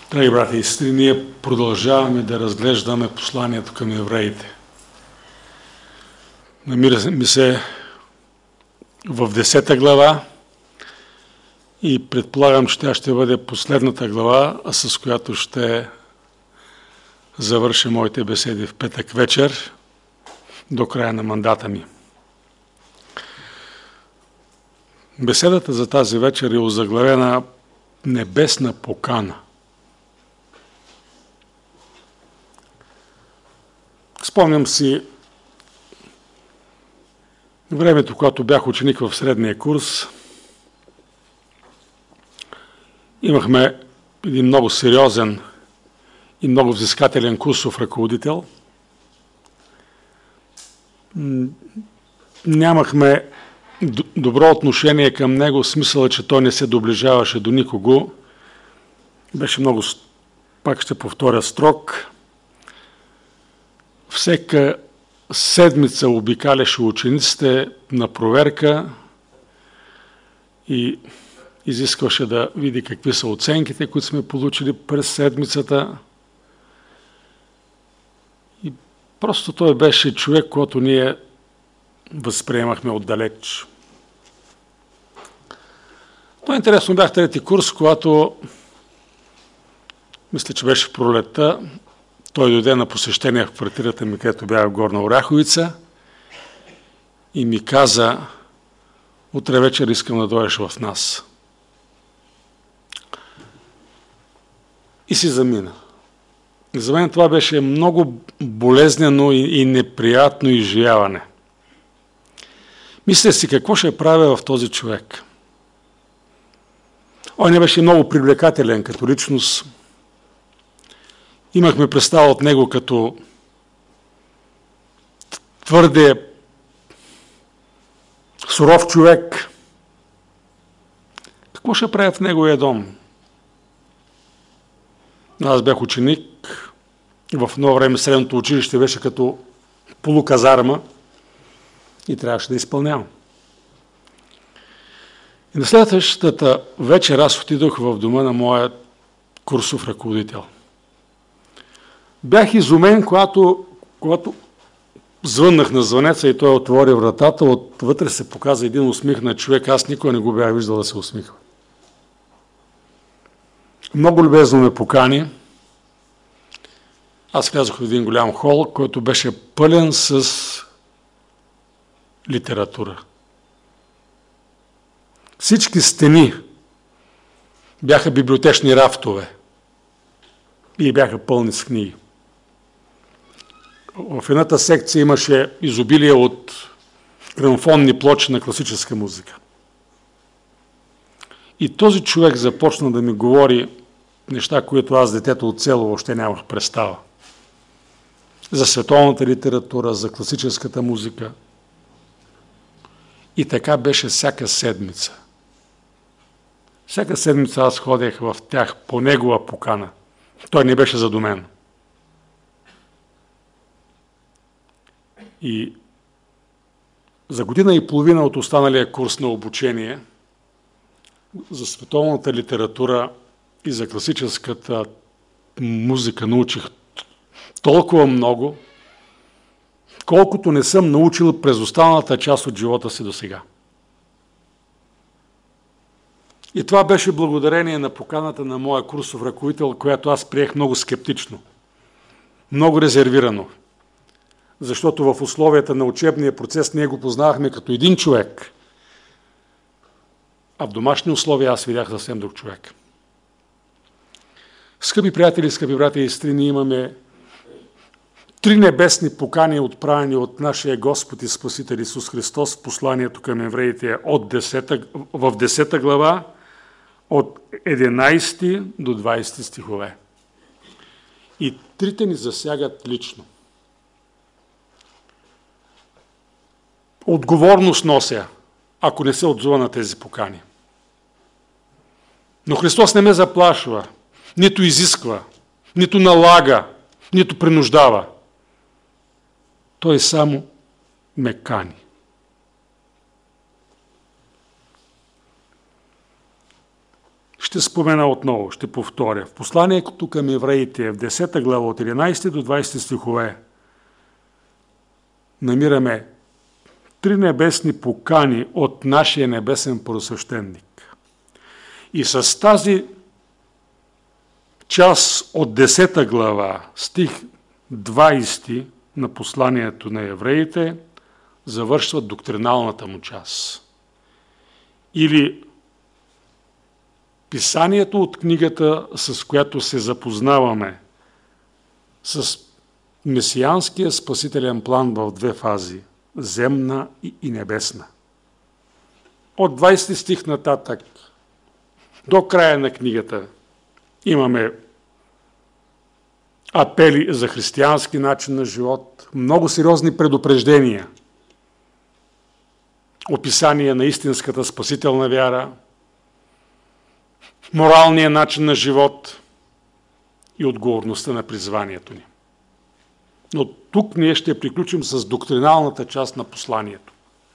Драги брати и сестри, ние продължаваме да разглеждаме посланието към евреите. Намираме се в 10 глава и предполагам, че тя ще бъде последната глава, с която ще завърша моите беседи в петък вечер до края на мандата ми. Беседата за тази вечер е озаглавена Небесна покана. Спомням си времето, когато бях ученик в средния курс. Имахме един много сериозен и много взискателен курсов ръководител. Нямахме добро отношение към него, в смисъла, че той не се доближаваше до никого. Беше много, пак ще повторя, строг. Всека седмица обикаляше учениците на проверка и изискваше да види какви са оценките, които сме получили през седмицата. И просто той беше човек, който ние възприемахме отдалеч. То интересно, бях трети курс, когато мисля, че беше в пролетта. Той дойде на посещение в квартирата ми, където бях в Горна Оряховица и ми каза: утре вечер искам да дойдеш в нас. И си замина. За мен това беше много болезнено и неприятно изживяване. Мисля си, какво ще правя в този човек. Он не беше много привлекателен като личност. Имахме представа от него като твърде суров човек. Какво ще правя в неговия дом? Аз бях ученик. В едно време средното училище беше като полуказарма и трябваше да изпълнявам. И на следващата вечер аз отидох в дома на моя курсов ръководител. Бях изумен, когато звъннах на звънеца и той отвори вратата, отвътре се показа един усмихнат човек. Аз никога не го бях виждал да се усмихва. Много любезно ме покани. Аз влязох в един голям хол, който беше пълен с литература. Всички стени бяха библиотечни рафтове и бяха пълни с книги. В едната секция имаше изобилие от грамофонни плочи на класическа музика. И този човек започна да ми говори неща, които аз, детето от село, още нямах представа. За световната литература, за класическата музика. И така беше всяка седмица. Всяка седмица аз ходех в тях по негова покана. Той не беше задумен. И за година и половина от останалия курс на обучение за световната литература и за класическата музика научих толкова много, колкото не съм научил през останалата част от живота си досега. И това беше благодарение на поканата на моя курсов ръководител, която аз приех много скептично, много резервирано. Защото в условията на учебния процес ние го познавахме като един човек, а в домашни условия аз видях съвсем друг човек. Скъпи приятели, скъпи брати и сестри, ние имаме 3 небесни покани, отправени от нашия Господ и Спасител Исус Христос в посланието към евреите в 10 глава, от 11 до 20 стихове. И 3 ни засягат лично. Отговорност нося, ако не се отзова на тези покани. Но Христос не ме заплашва, нито изисква, нито налага, нито принуждава. Той само ме кани. Ще спомена отново, ще повторя. В посланието към евреите в 10 глава от 11 до 20 стихове намираме 3 небесни покани от нашия небесен първосвещеник. И с тази част от 10 глава, стих 20 на посланието на евреите, завършва доктриналната му част. Или писанието от книгата, с която се запознаваме с месианския спасителен план в 2 фази – земна и небесна. От 20 стих нататък до края на книгата имаме апели за християнски начин на живот, много сериозни предупреждения, описание на истинската спасителна вяра, моралния начин на живот и отговорността на призванието ни. Но тук ние ще приключим с доктриналната част на посланието.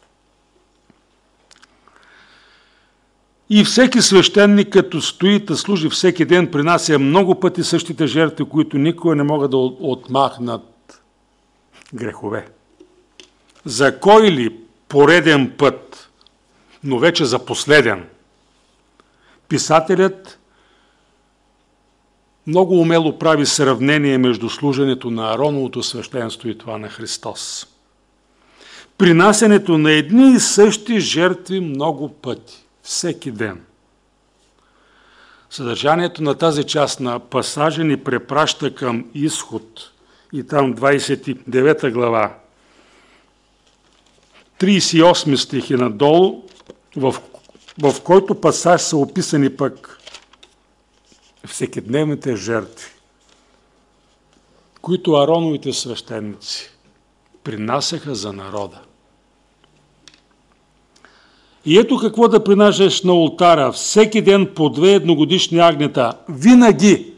И всеки свещеник, като стои да служи всеки ден, принася много пъти същите жертви, които никога не могат да отмахнат грехове. За кой ли пореден път, но вече за последен, писателят много умело прави сравнение между служенето на Ароновото свещенство и това на Христос. Принасянето на едни и същи жертви много пъти, всеки ден. Съдържанието на тази част на пасажа ни препраща към Изход и там 29 глава, 38 стих и надолу, в който пасаж са описани пък всекидневните жертви, които Ароновите свещеници принасяха за народа. И ето какво да принасяш на олтара. Всеки ден по 2 едногодишни агнета. Винаги.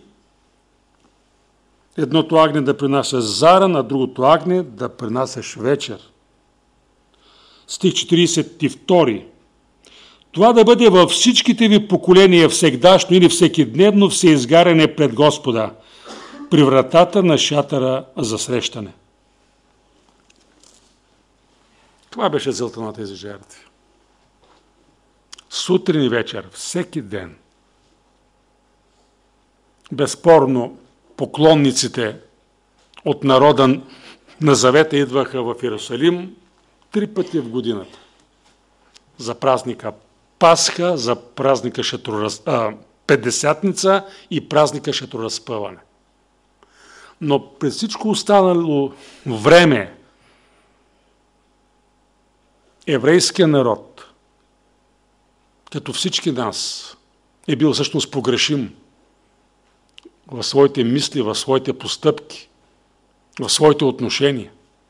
Едното агне да принасяш заран, а другото агне да принасяш вечер. Стих 42. Това да бъде във всичките ви поколения всегдашно или всекидневно всеизгаряне пред Господа, при вратата на шатъра за срещане. Това беше целта на тези жертви. Сутрин и вечер, всеки ден. Безспорно, поклонниците от народа на Завета идваха в Иерусалим 3 пъти в годината. За празника Пасха, за празника Петдесятница и празника Шатроразпъване. Но през всичко останало време еврейският народ, като всички нас, е бил всъщност погрешим в своите мисли, в своите постъпки, в своите отношения.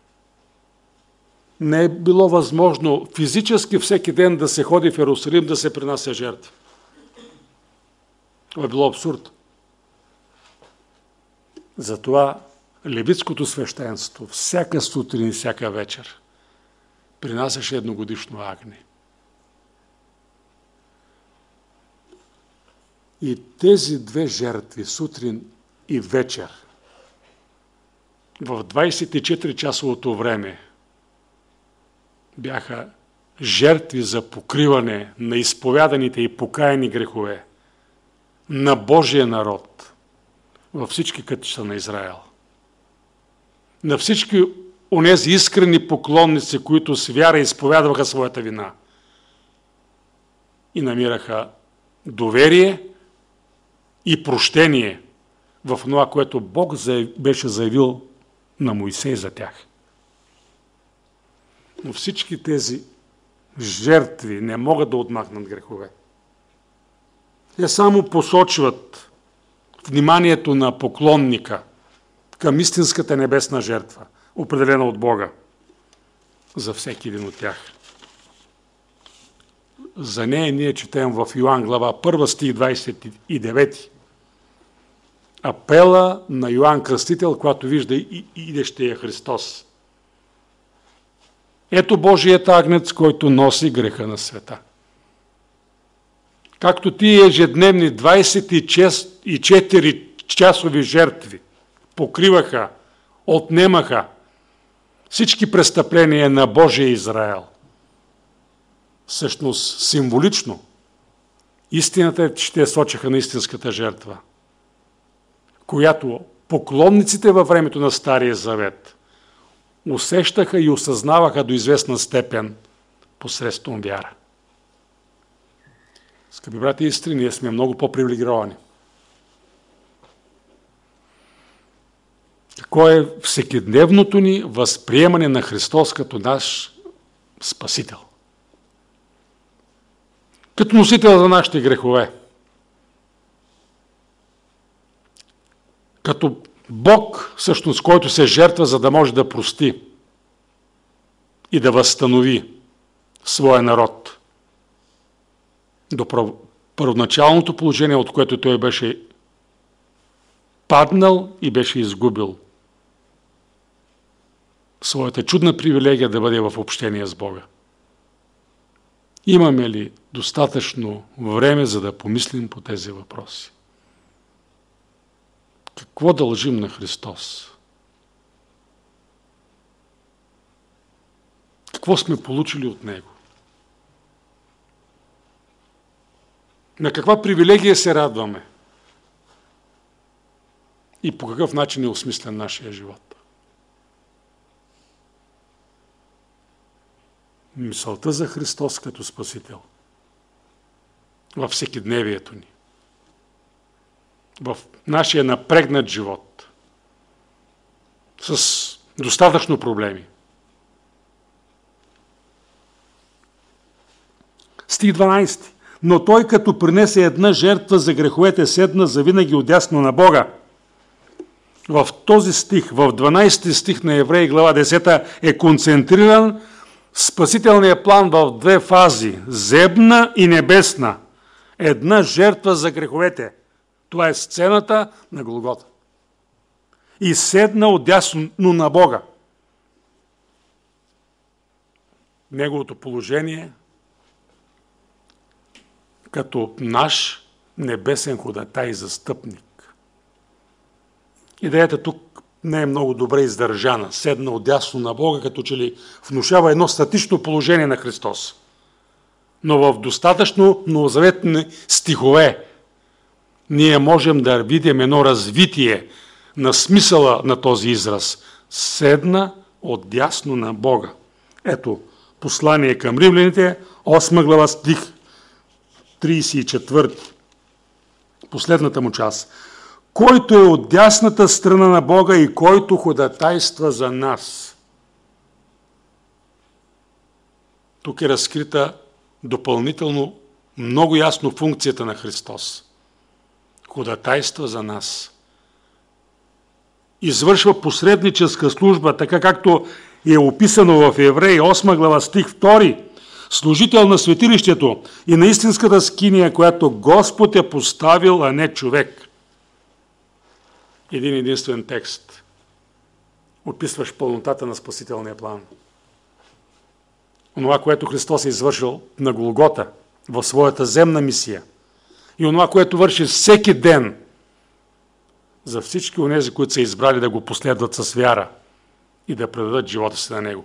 Не е било възможно физически всеки ден да се ходи в Иерусалим да се принася жертва. Това е било абсурд. Затова левитското свещенство всяка сутрин и всяка вечер принасяше едногодишно агне. И тези 2 жертви, сутрин и вечер, в 24-часовото време, бяха жертви за покриване на изповяданите и покаяни грехове на Божия народ във всички кътчета на Израел. На всички онези искрени поклонници, които с вяра изповядваха своята вина и намираха доверие и прощение в това, което Бог беше заявил на Моисей за тях. Но всички тези жертви не могат да отмахнат грехове. Те само посочват вниманието на поклонника към истинската небесна жертва, определена от Бога за всеки един от тях. За нея ние четем в Йоан глава 1 стих 29. Апела на Йоан Кръстител, когато вижда идещия Христос. Ето Божият агнец, който носи греха на света. както тия ежедневни 24 часови жертви покриваха, отнемаха всички престъпления на Божия Израел. Всъщност, символично, истината е, че те сочеха на истинската жертва, която поклонниците във времето на Стария Завет усещаха и осъзнаваха до известна степен посредством вяра. Скъпи брати и сестри, ние сме много по-привилегировани. Какво е всекидневното ни възприемане на Христос като наш Спасител? Като носител за нашите грехове. Като Бог, всъщност, който се жертва, за да може да прости и да възстанови своя народ до първоначалното положение, от което той беше паднал и беше изгубил своята чудна привилегия да бъде в общение с Бога. Имаме ли достатъчно време, за да помислим по тези въпроси? Какво дължим на Христос? Какво сме получили от Него? На каква привилегия се радваме? И по какъв начин е осмислен нашия живот? Мисълта за Христос като Спасител във всекидневието ни, в нашия напрегнат живот, с достатъчно проблеми. Стих 12. Но той, като принесе една жертва за греховете, седна завинаги отдясно на Бога. В този стих, в 12 стих на Евреи, глава 10, е концентриран спасителният план в две фази – земна и небесна. Една жертва за греховете. Това е сцената на Голгота. И седна отдясно на Бога. Неговото положение като наш небесен ходатай и застъпник. Идеята тук не е много добре издържана. Седна отдясно на Бога, като че ли внушава едно статично положение на Христос. Но в достатъчно новозаветни стихове ние можем да видим едно развитие на смисъла на този израз. Седна отдясно на Бога. Ето, послание към римляните, 8 глава, стих 34. Последната му част. Който е от дясната страна на Бога и който ходатайства за нас. Тук е разкрита допълнително много ясно функцията на Христос. Ходатайства за нас. Извършва посредническа служба, така както е описано в Евреи 8 глава, стих 2. Служител на светилището и на истинската скиния, която Господ е поставил, а не човек. Един единствен текст. Описваш пълнотата на спасителния план. Онова, което Христос е извършил на Голгота в своята земна мисия и онова, което върши всеки ден за всички онези, които са избрали да го последват с вяра и да предадат живота си на Него.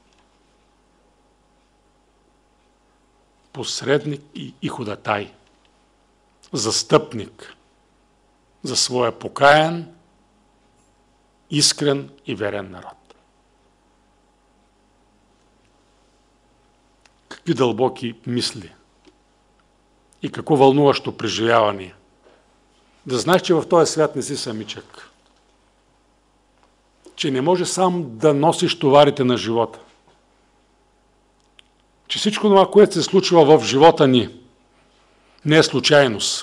Посредник и ходатай, застъпник за своя покаян, искрен и верен народ. Какви дълбоки мисли и какво вълнуващо преживяване. Да знаеш, че в този свят не си самичък. Че не може сам да носиш товарите на живота. Че всичко това, което се случва в живота ни, не е случайност.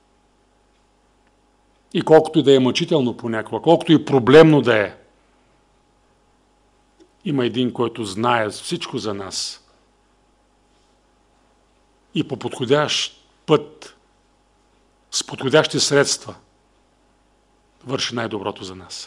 И колкото и да е мъчително понякога, колкото и проблемно да е, има един, който знае всичко за нас. И по подходящ път, с подходящи средства, върши най-доброто за нас.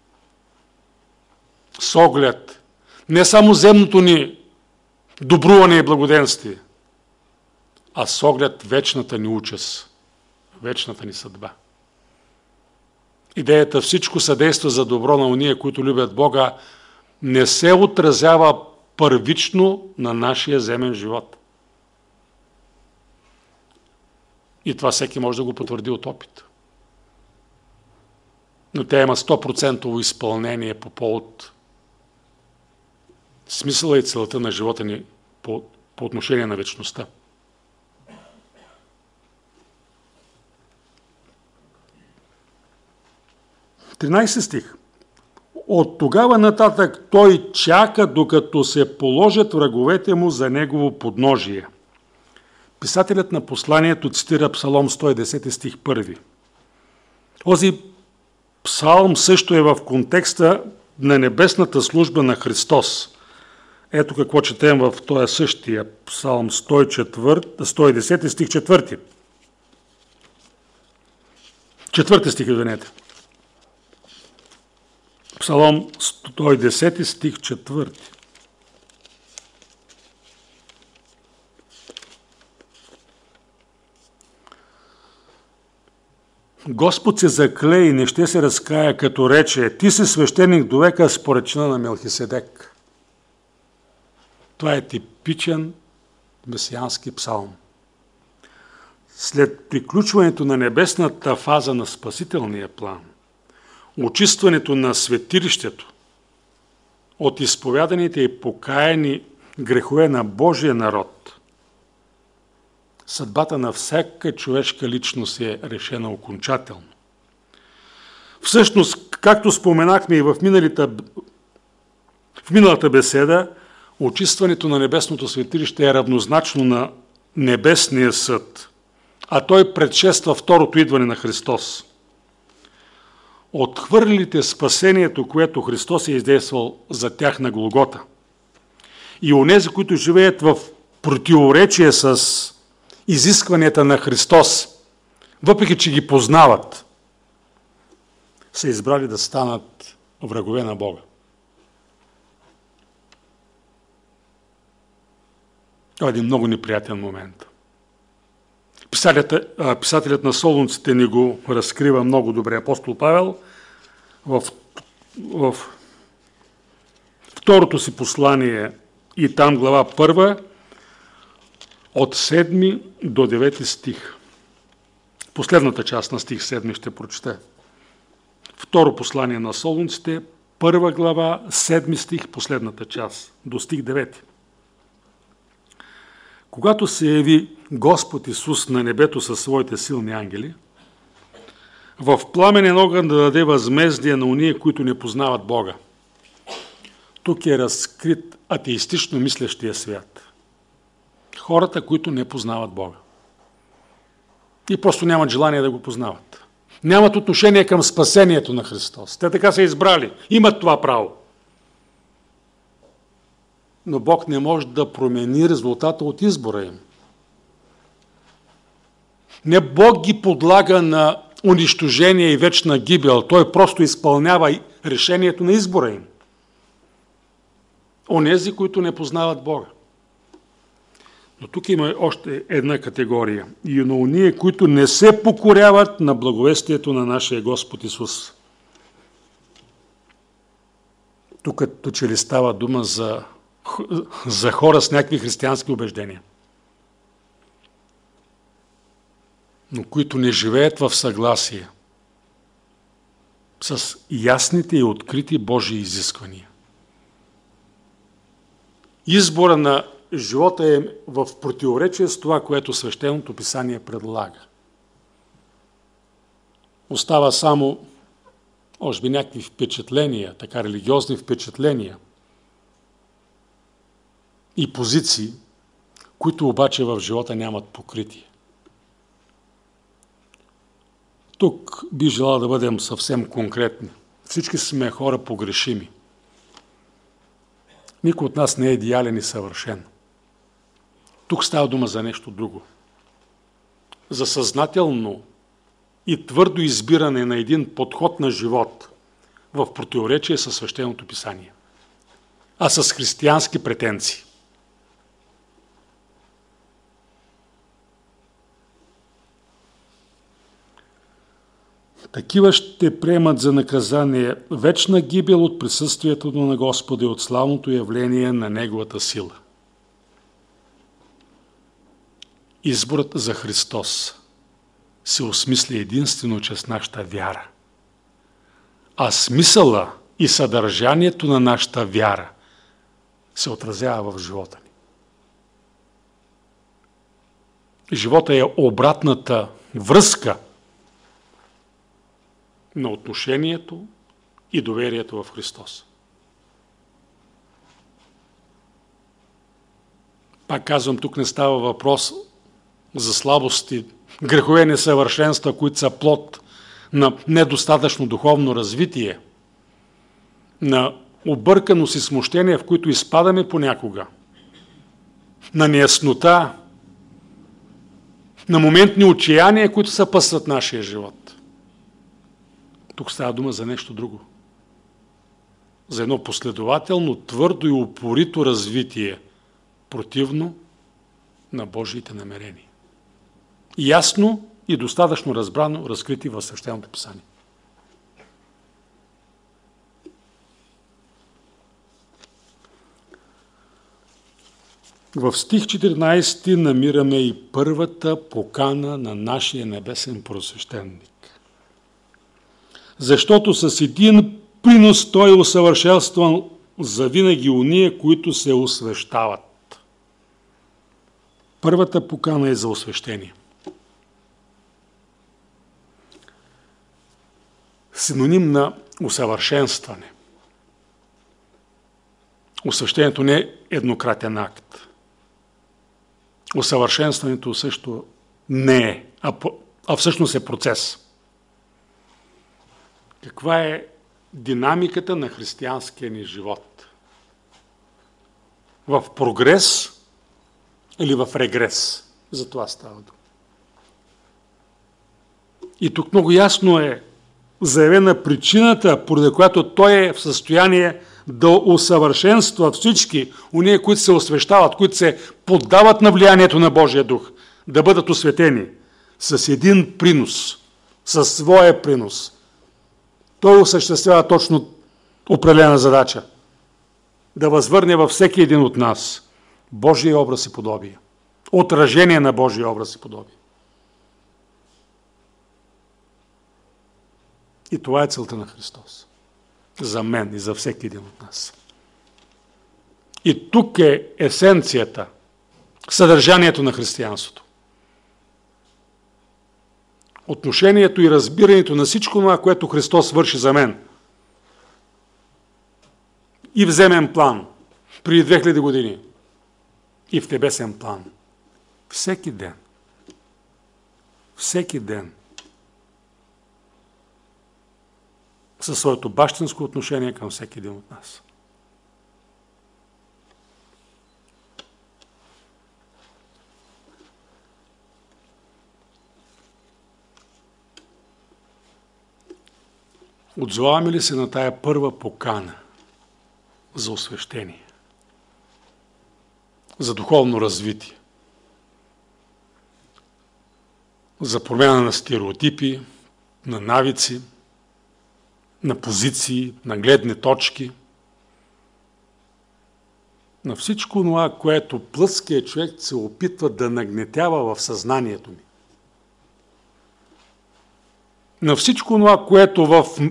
С оглед не само земното ни добруване и благоденствие, а с оглед вечната ни участ, вечната ни съдба. Идеята всичко съдейства за добро на уния, които любят Бога, не се отразява първично на нашия земен живот. И това всеки може да го потвърди от опит. Но тя има 100% изпълнение по повод смисъла и целта на живота ни по отношение на вечността. Тринайсети стих. От тогава нататък той чака, докато се положат враговете му за негово подножие. Писателят на посланието цитира Псалом 110 стих 1. Този псалм също е в контекста на небесната служба на Христос. Ето какво четем в този същия Псалм 110 стих 4. Четвърти стих, извинете. Псалом 110 стих 4. Господ се закле и не ще се разкая, като рече: ти си свещеник до века според чина на Мелхиседек. Това е типичен месиански псалм. След приключването на небесната фаза на спасителния план, очистването на светилището от изповяданите и покаяни грехове на Божия народ, съдбата на всяка човешка личност е решена окончателно. Всъщност, както споменахме и в миналата беседа, очистването на небесното светилище е равнозначно на небесния съд, а той предшества второто идване на Христос. Отхвърлите спасението, което Христос е издействал за тях на Голгота, и онези, които живеят в противоречие с изискванията на Христос, въпреки че ги познават, са избрали да станат врагове на Бога. Това е един много неприятен момент. Писателят на Солунците ни го разкрива много добре. Апостол Павел в второто си послание и там глава 1 от 7 до 9 стих. Последната част на стих 7 ще прочете. Второ послание на Солунците, 1 глава, 7 стих, последната част, до стих 9. Когато се яви Господ Исус на небето със своите силни ангели, в пламенен огън да даде възмездие на уния, които не познават Бога. Тук е разкрит атеистично мислещия свят. Хората, които не познават Бога. И просто нямат желание да го познават. Нямат отношение към спасението на Христос. Те така са избрали. Имат това право. Но Бог не може да промени резултата от избора им. Не Бог ги подлага на унищожение и вечна гибел. Той просто изпълнява решението на избора им. Онези, които не познават Бога. Но тук има още една категория. И на уния, които не се покоряват на благовестието на нашия Господ Исус. Тук като че ли става дума за хора с някакви християнски убеждения, но които не живеят в съгласие с ясните и открити Божии изисквания. Избора на живота е в противоречие с това, което Свещеното писание предлага. Остава само, може би, някакви впечатления, така религиозни впечатления и позиции, които обаче в живота нямат покритие. Тук би желал да бъдем съвсем конкретни. Всички сме хора погрешими. Никой от нас не е идеален и съвършен. Тук става дума за нещо друго. За съзнателно и твърдо избиране на един подход на живот в противоречие със Свещеното писание, а с християнски претенции. Такива ще приемат за наказание вечна гибел от присъствието на Господа и от славното явление на Неговата сила. Изборът за Христос се осмисля единствено чрез нашата вяра. А смисъла и съдържанието на нашата вяра се отразява в живота ни. Живота е обратната връзка на отношението и доверието в Христос. Пак казвам, тук не става въпрос за слабости, грехове, несъвършенства, които са плод на недостатъчно духовно развитие, на обърканост и смущение, в които изпадаме понякога, на неяснота, на моментни отчаяния, които съпътстват нашия живот. Тук става дума за нещо друго. За едно последователно, твърдо и упорито развитие, противно на Божиите намерения. Ясно и достатъчно разбрано, разкрити в Свещеното писание. В стих 14 намираме и първата покана на нашия небесен просвещеник. Защото с един принос той е усъвършенстван завинаги уния, които се освещават. Първата покана е за освещение. Синоним на усъвършенстване. Освещението не е еднократен акт. Усъвършенстването също не е, а всъщност е процес. Каква е динамиката на християнския ни живот? В прогрес или в регрес? За това става дума. И тук много ясно е заявена причината, поради която той е в състояние да усъвършенства всички уния, които се освещават, които се поддават на влиянието на Божия дух, да бъдат осветени с един принос, със своя принос. Той осъществява точно определена задача. Да възвърне във всеки един от нас Божия образ и подобие. Отражение на Божия образ и подобие. И това е целта на Христос. За мен и за всеки един от нас. И тук е есенцията, съдържанието на християнството. Отношението и разбирането на всичко това, което Христос върши за мен. И в земен план, преди 2000 години, и в небесен план. Всеки ден. Всеки ден. Със своето бащинско отношение към всеки един от нас. Отзоваваме ли се на тая първа покана за освещение, за духовно развитие, за промяна на стереотипи, на навици, на позиции, на гледни точки, на всичко това, което плътският човек се опитва да нагнетява в съзнанието ми. На всичко това, което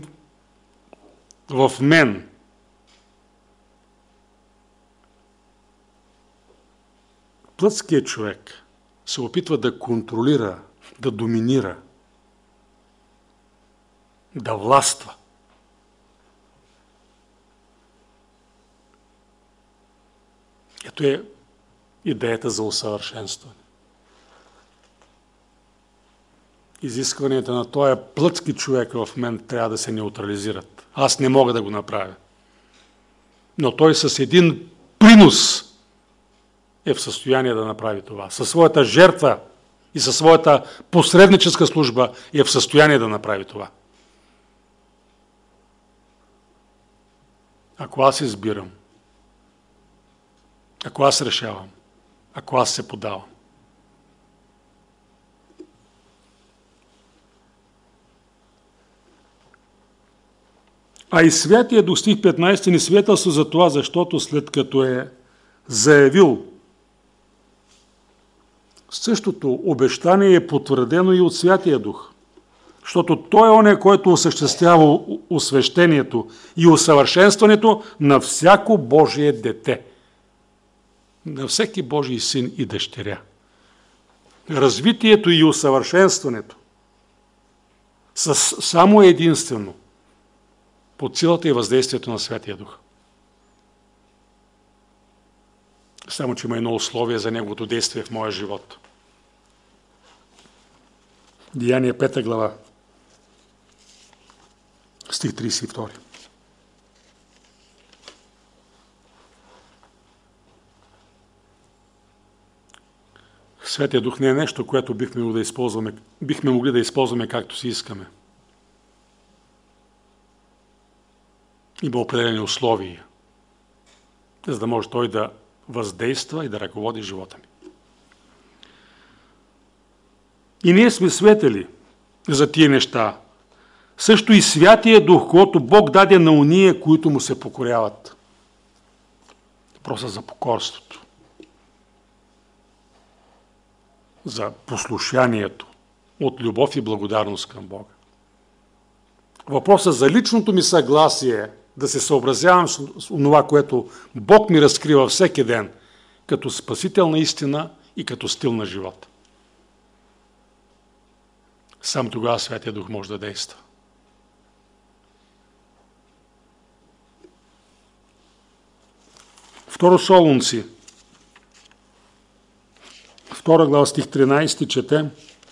в мен плътският човек се опитва да контролира, да доминира, да властва. Ето е идеята за усъвършенстване. Изискванията на този плътски човек в мен трябва да се неутрализират. Аз не мога да го направя. Но той с един принос е в състояние да направи това. Със своята жертва и със своята посредническа служба е в състояние да направи това. Ако аз избирам, ако аз решавам, ако аз се подавам. А и Святия Дух, стих 15, ни свидетелства за това, защото след като е заявил същото обещание е потвърдено и от Святия Дух. Защото Той е оня, който осъществява освещението и усъвършенстването на всяко Божие дете. На всеки Божий син и дъщеря. Развитието и усъвършенстването с само единствено под силата и въздействието на Святия Дух. Само, че има едно условие за неговото действие в моя живот. Деяния 5 глава, стих 32. Святия Дух не е нещо, което бихме могли да използваме както си искаме. Има определени условия, за да може Той да въздейства и да ръководи живота ми. И ние сме свидетели за тия неща. Също и Святия Дух, който Бог даде на уния, които му се покоряват. Въпросът за покорството. За послушанието от любов и благодарност към Бога. Въпросът за личното ми съгласие да се съобразявам с това, което Бог ми разкрива всеки ден, като спасителна истина и като стил на живота. Сам тогава Святия Дух може да действа. Второ Солунци, 2 глава, стих 13, чете: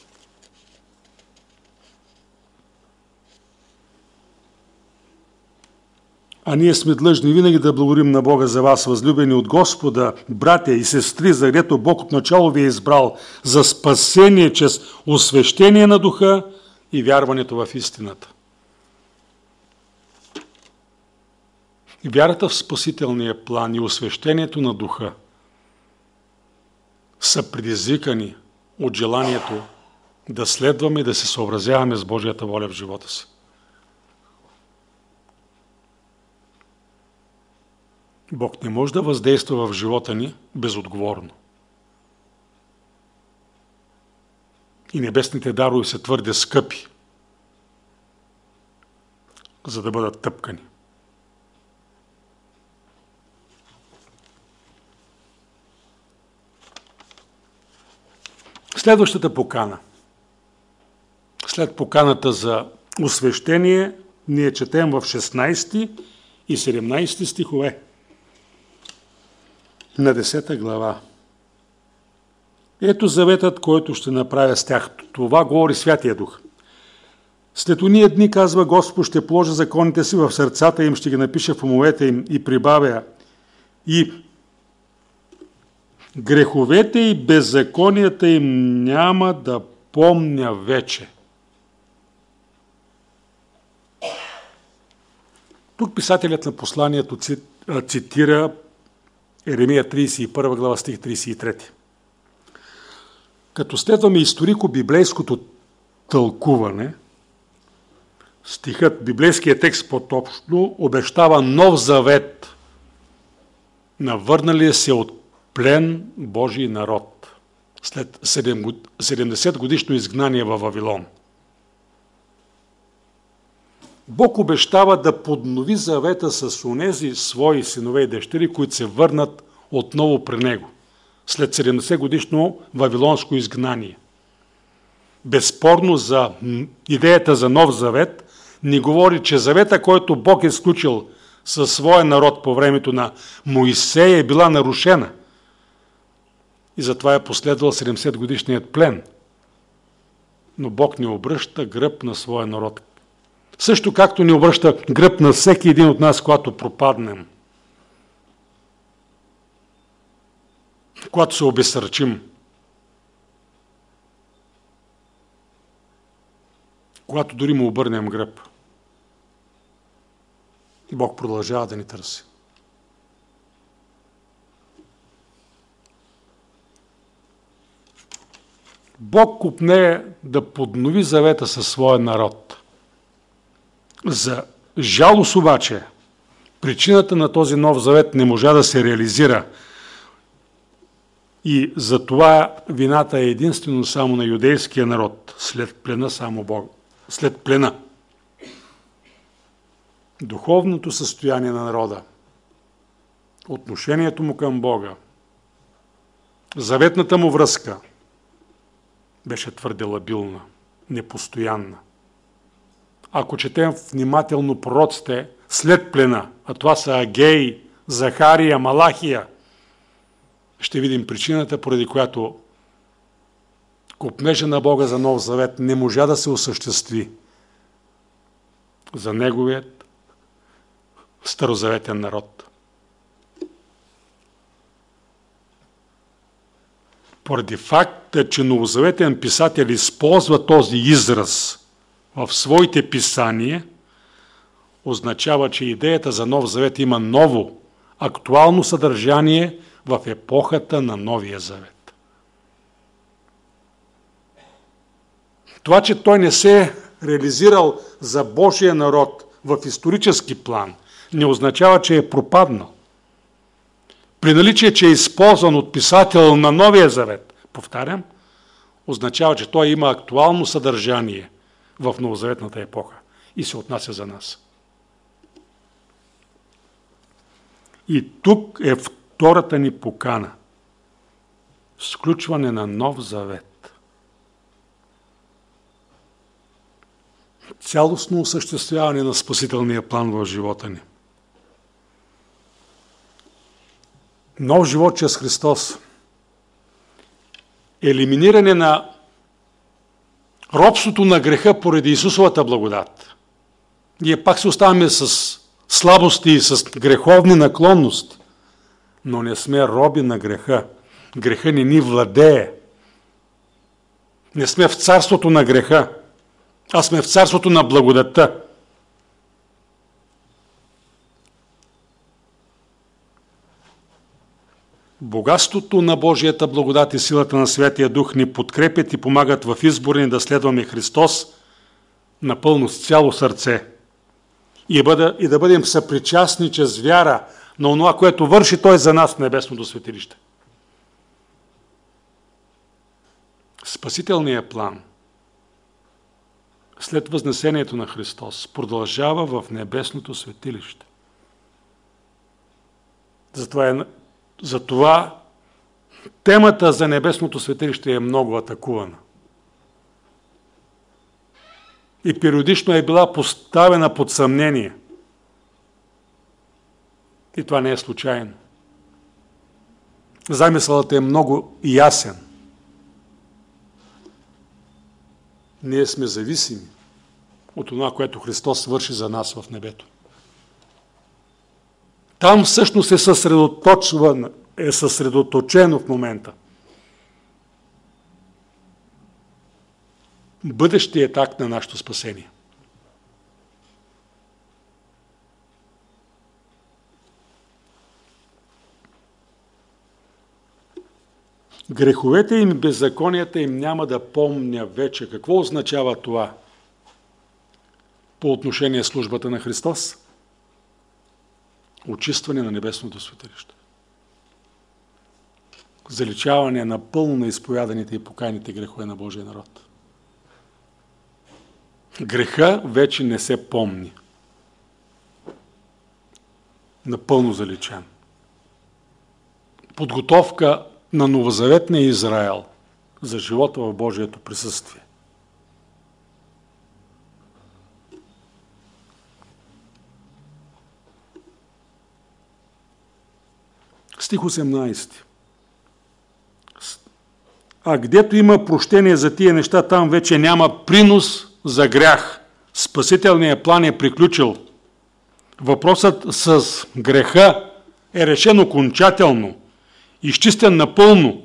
А ние сме длъжни винаги да благодарим на Бога за вас, възлюбени от Господа, братя и сестри, загдето Бог отначало ви е избрал за спасение чрез освещение на Духа и вярването в истината. И вярата в спасителния план и освещението на Духа са предизвикани от желанието да следваме и да се съобразяваме с Божията воля в живота си. Бог не може да въздейства в живота ни безотговорно. И небесните дарове са твърде скъпи, за да бъдат тъпкани. Следващата покана. След поканата за освещение, ние четем в 16 и 17 стихове на 10 глава. Ето заветът, който ще направя с тях. Това говори Святия Дух. След ония дни, казва Господ, ще положа законите си в сърцата им, ще ги напиша в умовете им и прибавя. И греховете и беззаконията им няма да помня вече. Тук писателят на посланието цитира Еремия 31 глава, стих 33. Като следваме историко-библейското тълкуване, стихът, библейският текст по-точно, обещава нов завет на върналия се от плен Божий народ след 70 годишно изгнание във Вавилон. Бог обещава да поднови завета с онези свои синове и дъщери, които се върнат отново при Него, след 70 годишно вавилонско изгнание. Безспорно за идеята за нов завет ни говори, че завета, който Бог е сключил със своя народ по времето на Моисея, е била нарушена. И затова е последвал 70 годишният плен. Но Бог не обръща гръб на своя народ. Също както не обръща гръб на всеки един от нас, когато пропаднем. Когато се обезсърчим. Когато дори му обърнем гръб. И Бог продължава да ни търси. Бог купне да поднови завета със своя народ за жалост обаче, причината на този нов завет не можа да се реализира. И за това вината е единствено само на юдейския народ, след плена само Бог. След плена. Духовното състояние на народа, отношението му към Бога, заветната му връзка беше твърде лабилна, непостоянна. Ако четем внимателно пророците след плена, а това са Агей, Захария, Малахия, ще видим причината, поради която копнежа на Бога за Нов Завет не можа да се осъществи за неговият старозаветен народ. Поради факта, че новозаветен писател използва този израз в своите писания, означава, че идеята за Нов Завет има ново, актуално съдържание в епохата на Новия Завет. Това, че той не се е реализирал за Божия народ в исторически план, не означава, че е пропаднал. При наличие, че е използван от писател на Новия Завет, повтарям, означава, че той има актуално съдържание в новозаветната епоха и се отнася за нас. И тук е втората ни покана. Сключване на Нов Завет. Цялостно осъществяване на спасителния план в живота ни. Нов живот чрез Христос. Елиминиране на робството на греха поради Исусовата благодат. Ние пак се оставаме с слабости и с греховни наклонности, но не сме роби на греха. Греха не ни владее. Не сме в царството на греха, а сме в царството на благодатта. Богатството на Божията благодат и силата на Святия Дух ни подкрепят и помагат в избора ни да следваме Христос напълно с цяло сърце и да бъдем съпричастни чрез вяра на онова, което върши Той за нас в небесното светилище. Спасителният план след възнесението на Христос продължава в небесното светилище. Затова темата за небесното светилище е много атакувана. И периодично е била поставена под съмнение. И това не е случайно. Замисълът е много ясен. Ние сме зависими от това, което Христос свърши за нас в небето. Там всъщност е съсредоточено в момента бъдещият акт на нашето спасение. Греховете им и беззаконията им няма да помня вече. Какво означава това по отношение службата на Христос? Очистване на небесното светилище. Заличаване напълно на изповяданите и покаяните грехове на Божия народ. Греха вече не се помни. Напълно заличен. Подготовка на новозаветния Израел за живота в Божието присъствие. Стих 18. А гдето има прощение за тия неща, там вече няма принос за грях. Спасителният план е приключил. Въпросът с греха е решен окончателно, изчистен напълно.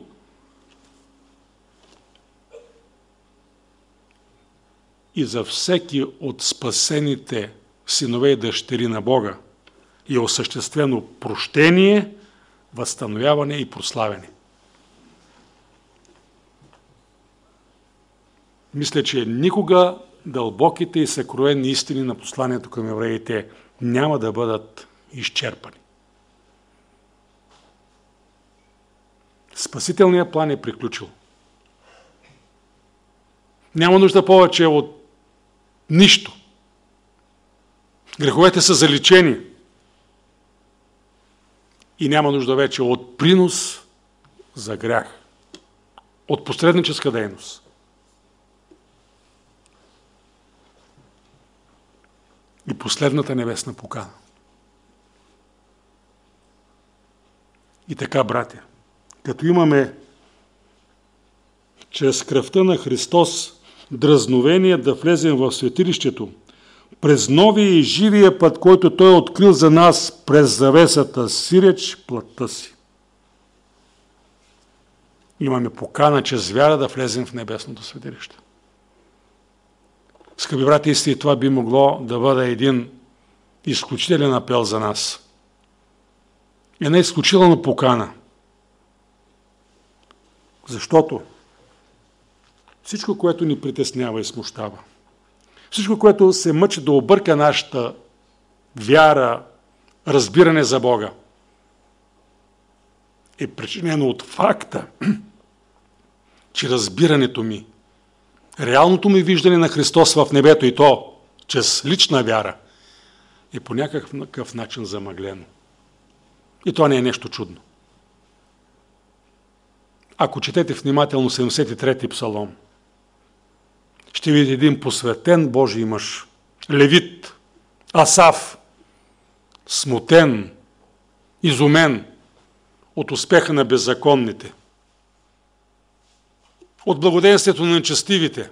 И за всеки от спасените синове и дъщери на Бога е осъществено прощение, възстановяване и прославяне. Мисля, че никога дълбоките и съкровени истини на посланието към евреите няма да бъдат изчерпани. Спасителният план е приключил. Няма нужда повече от нищо. Греховете са заличени и няма нужда вече от принос за грях, от посредническа дейност. И последната небесна покана. И така, братя, като имаме чрез кръвта на Христос дразновение да влезем в светилището, през новия и живия път, който Той е открил за нас през завесата, сиреч плътта си. Имаме покана чрез вяра да влезем в небесното светилище. Скъпи брати и сестри, това би могло да бъде един изключителен апел за нас. Една изключителна покана. Защото всичко, което ни притеснява и смущава, всичко, което се мъчи да обърка нашата вяра, разбиране за Бога, е причинено от факта, че разбирането ми, реалното ми виждане на Христос в небето и то, чрез лична вяра, е по някакъв начин замъглено. И това не е нещо чудно. Ако четете внимателно 73-ти псалом, ще видите един посветен Божий мъж, левит, Асав, смутен, изумен от успеха на беззаконните, от благоденствието на нечестивите,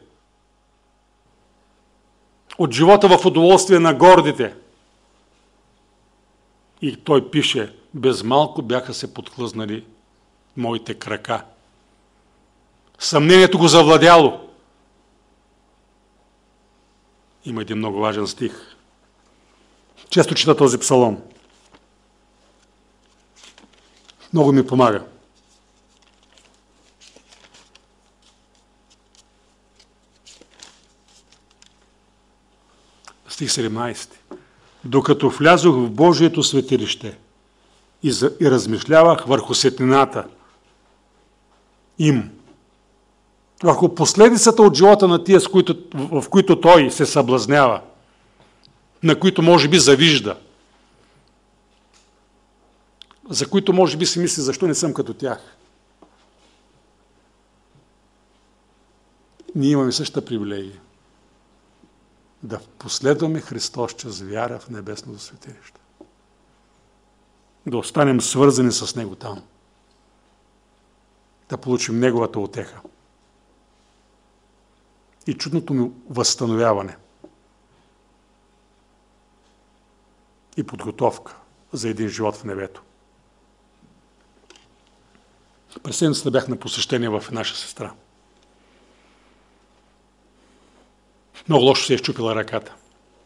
от живота в удоволствие на гордите. И той пише: без малко бяха се подхлъзнали моите крака. Съмнението го завладяло. Има един много важен стих. Често чета този псалом. Много ми помага. Стих 17. Докато влязох в Божието светилище и размишлявах върху светлината им, върху последицата от живота на тия, в които той се съблазнява, на които може би завижда, за които може би си мисли, защо не съм като тях. Ние имаме същата привилегия да последваме Христос чрез вяра в небесното светилище. Да останем свързани с Него там. Да получим Неговата утеха. И чудното му възстановяване. И подготовка за един живот в небето. През седмицата бях на посещение в наша сестра. Много лошо се е счупила ръката.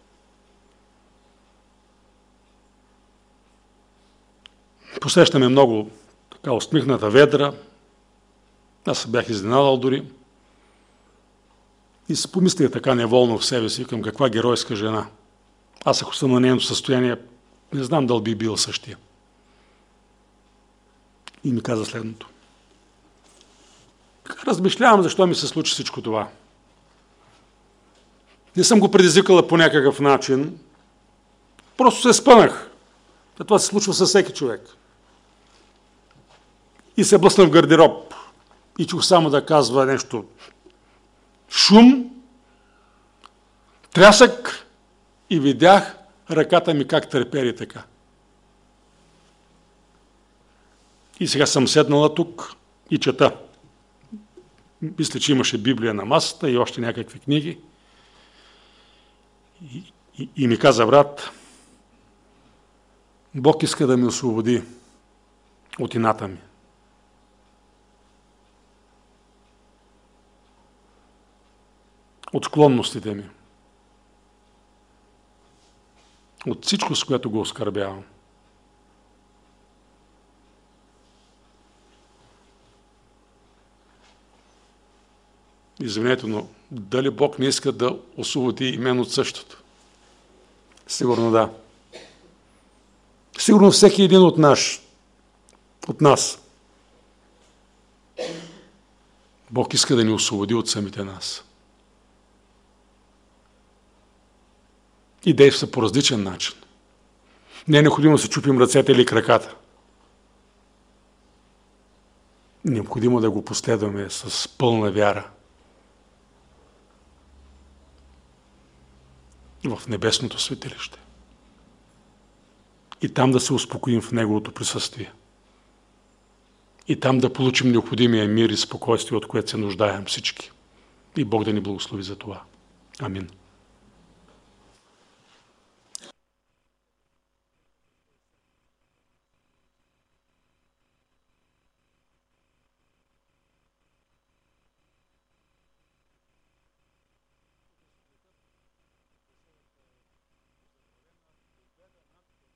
Посещаме много така усмихната, ведра. Аз се бях изненадал дори. И се помислих така неволно в себе си, към каква геройска жена. Аз ако съм на нейното състояние, не знам дали би бил същия. И ми каза следното. Размишлявам защо ми се случи всичко това. Не съм го предизвикала по някакъв начин. Просто се спънах. Това се случва със всеки човек. И се блъсна в гардероб. И чух само да казва нещо. Шум, трясък и видях ръката ми как трепери така. И сега съм седнала тук и чета. Мисля, че имаше Библия на масата и още някакви книги. И ми каза: брат, Бог иска да ме освободи от ината ми. От склонностите ми. От всичко, с което го оскърбявам. Извинете, но дали Бог не иска да освободи и мен от същото? Сигурно да. Сигурно всеки един от нас. Бог иска да ни освободи от самите нас. И действа по различен начин. Не е необходимо да се чупим ръцете или краката. Необходимо да го последваме с пълна вяра в небесното светилище. И там да се успокоим в Неговото присъствие. И там да получим необходимия мир и спокойствие, от което се нуждаем всички. И Бог да ни благослови за това. Амин.